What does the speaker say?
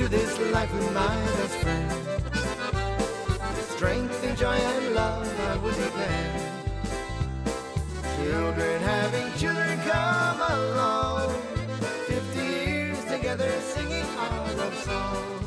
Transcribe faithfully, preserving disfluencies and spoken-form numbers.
through this life with my best friend. Strength and joy and love I would declare. Children having children come along, fifty years together singing our love song.